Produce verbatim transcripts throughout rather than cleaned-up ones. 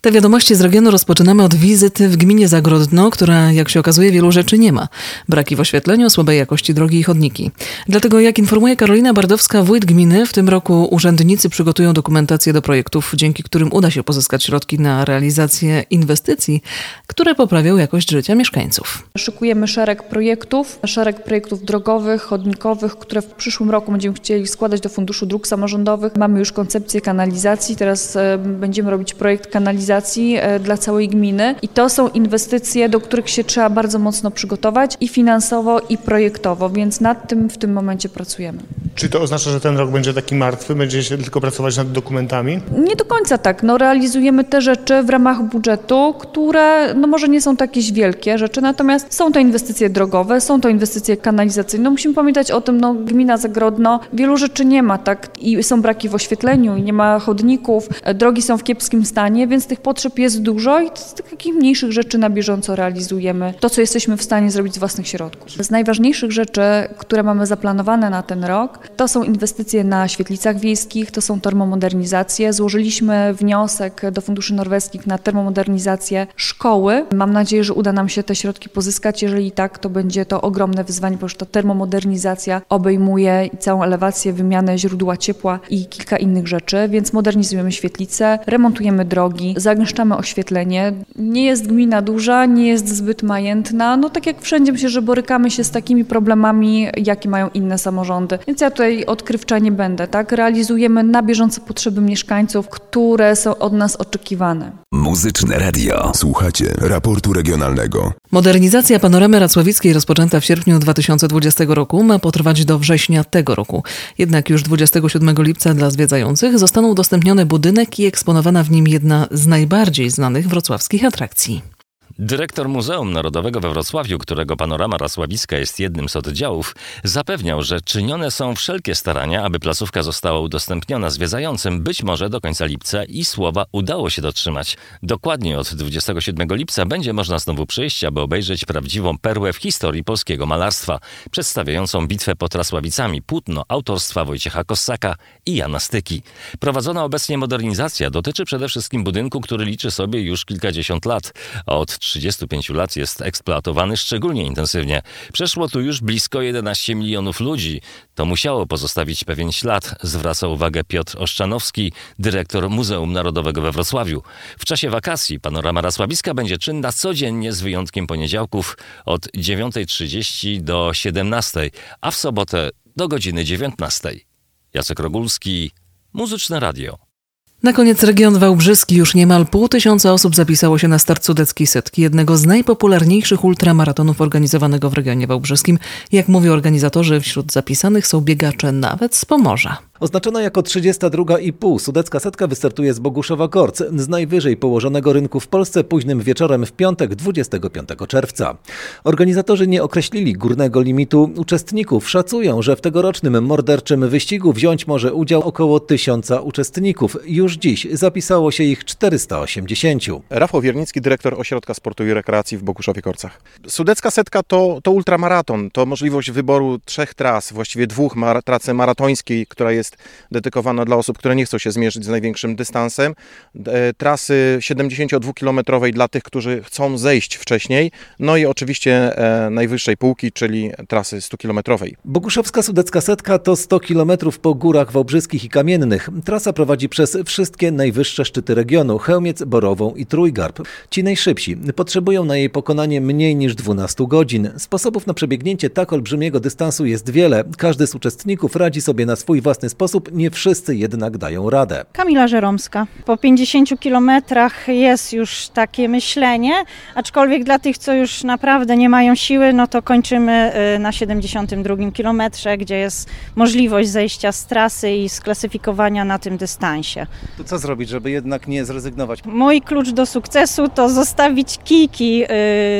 Te wiadomości z regionu rozpoczynamy od wizyty w gminie Zagrodno, która, jak się okazuje, wielu rzeczy nie ma. Braki w oświetleniu, słabej jakości drogi i chodniki. Dlatego, jak informuje Karolina Bardowska, wójt gminy, w tym roku urzędnicy przygotują dokumentację do projektów, dzięki którym uda się pozyskać środki na realizację inwestycji, które poprawią jakość życia mieszkańców. Szykujemy szereg projektów, szereg projektów drogowych, chodnikowych, które w przyszłym roku będziemy chcieli składać do Funduszu Dróg Samorządowych. Mamy już koncepcję kanalizacji, teraz będziemy robić projekt kanalizacji dla całej gminy i to są inwestycje, do których się trzeba bardzo mocno przygotować i finansowo, i projektowo, więc nad tym w tym momencie pracujemy. Czy to oznacza, że ten rok będzie taki martwy, będzie się tylko pracować nad dokumentami? Nie do końca tak. No, realizujemy te rzeczy w ramach budżetu, które no może nie są jakieś wielkie rzeczy, natomiast są to inwestycje drogowe, są to inwestycje kanalizacyjne. Musimy pamiętać o tym, no gmina Zagrodno wielu rzeczy nie ma, tak, i są braki w oświetleniu, i nie ma chodników, drogi są w kiepskim stanie, więc tych potrzeb jest dużo i z takich mniejszych rzeczy na bieżąco realizujemy to, co jesteśmy w stanie zrobić z własnych środków. Z najważniejszych rzeczy, które mamy zaplanowane na ten rok, to są inwestycje na świetlicach wiejskich, to są termomodernizacje. Złożyliśmy wniosek do funduszy norweskich na termomodernizację szkoły. Mam nadzieję, że uda nam się te środki pozyskać. Jeżeli tak, to będzie to ogromne wyzwanie, ponieważ ta termomodernizacja obejmuje całą elewację, wymianę źródła ciepła i kilka innych rzeczy, więc modernizujemy świetlice, remontujemy drogi, zagęszczamy oświetlenie. Nie jest gmina duża, nie jest zbyt majętna. No tak jak wszędzie myślę, że borykamy się z takimi problemami, jakie mają inne samorządy. Więc ja tutaj odkrywcza nie będę, tak? Realizujemy na bieżąco potrzeby mieszkańców, które są od nas oczekiwane. Muzyczne Radio. Słuchacie raportu regionalnego. Modernizacja panoramy racławickiej rozpoczęta w sierpniu dwa tysiące dwudziestego roku ma potrwać do września tego roku. Jednak już dwudziestego siódmego lipca dla zwiedzających zostaną udostępniony budynek i eksponowana w nim jedna z najbardziej znanych wrocławskich atrakcji. Dyrektor Muzeum Narodowego we Wrocławiu, którego panorama racławicka jest jednym z oddziałów, zapewniał, że czynione są wszelkie starania, aby placówka została udostępniona zwiedzającym być może do końca lipca i słowa udało się dotrzymać. Dokładnie od dwudziestego siódmego lipca będzie można znowu przyjść, aby obejrzeć prawdziwą perłę w historii polskiego malarstwa, przedstawiającą bitwę pod Racławicami, płótno autorstwa Wojciecha Kossaka i Jana Styki. Prowadzona obecnie modernizacja dotyczy przede wszystkim budynku, który liczy sobie już kilkadziesiąt lat, a od trzydziestu pięciu lat jest eksploatowany szczególnie intensywnie. Przeszło tu już blisko jedenaście milionów ludzi. To musiało pozostawić pewien ślad, zwraca uwagę Piotr Oszczanowski, dyrektor Muzeum Narodowego we Wrocławiu. W czasie wakacji panorama racławicka będzie czynna codziennie z wyjątkiem poniedziałków od dziewiątej trzydzieści do siedemnastej, a w sobotę do godziny dziewiętnastej. Jacek Rogulski, Muzyczne Radio. Na koniec region wałbrzyski. Już niemal pół tysiąca osób zapisało się na start Sudeckiej Setki, jednego z najpopularniejszych ultramaratonów organizowanego w regionie wałbrzyskim. Jak mówią organizatorzy, wśród zapisanych są biegacze nawet z Pomorza. Oznaczona jako trzydziesta druga i pół, Sudecka Setka wystartuje z Boguszowa-Korc, z najwyżej położonego rynku w Polsce, późnym wieczorem w piątek dwudziestego piątego czerwca. Organizatorzy nie określili górnego limitu uczestników. Szacują, że w tegorocznym morderczym wyścigu wziąć może udział około tysiąca uczestników. Już dziś zapisało się ich czterysta osiemdziesiąt. Rafał Wiernicki, dyrektor Ośrodka Sportu i Rekreacji w Boguszowie-Korcach. Sudecka Setka to, to ultramaraton, to możliwość wyboru trzech tras, właściwie dwóch, mar- trasy maratońskiej, która jest dedykowana dla osób, które nie chcą się zmierzyć z największym dystansem, e, trasy siedemdziesięciodwukilometrowej dla tych, którzy chcą zejść wcześniej, no i oczywiście e, najwyższej półki, czyli trasy stukilometrowej. Boguszowska Sudecka Setka to sto kilometrów po górach wałbrzyskich i kamiennych. Trasa prowadzi przez wszystkie najwyższe szczyty regionu, Chełmiec, Borową i Trójgarb. Ci najszybsi potrzebują na jej pokonanie mniej niż dwanaście godzin. Sposobów na przebiegnięcie tak olbrzymiego dystansu jest wiele. Każdy z uczestników radzi sobie na swój własny sposób, nie wszyscy jednak dają radę. Kamila Żeromska. Po pięćdziesięciu kilometrach jest już takie myślenie, aczkolwiek dla tych, co już naprawdę nie mają siły, no to kończymy na siedemdziesiątym drugim kilometrze, gdzie jest możliwość zejścia z trasy i sklasyfikowania na tym dystansie. To co zrobić, żeby jednak nie zrezygnować? Mój klucz do sukcesu to zostawić kijki yy,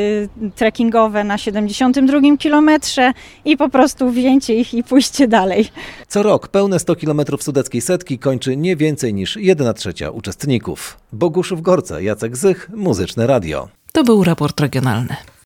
trekkingowe na siedemdziesiątym drugim kilometrze i po prostu wzięcie ich i pójście dalej. Co rok pełne sto kilometrów Sudeckiej Setki kończy nie więcej niż jedna trzecia uczestników. Boguszów-Gorce, Jacek Zych, Muzyczne Radio. To był raport regionalny.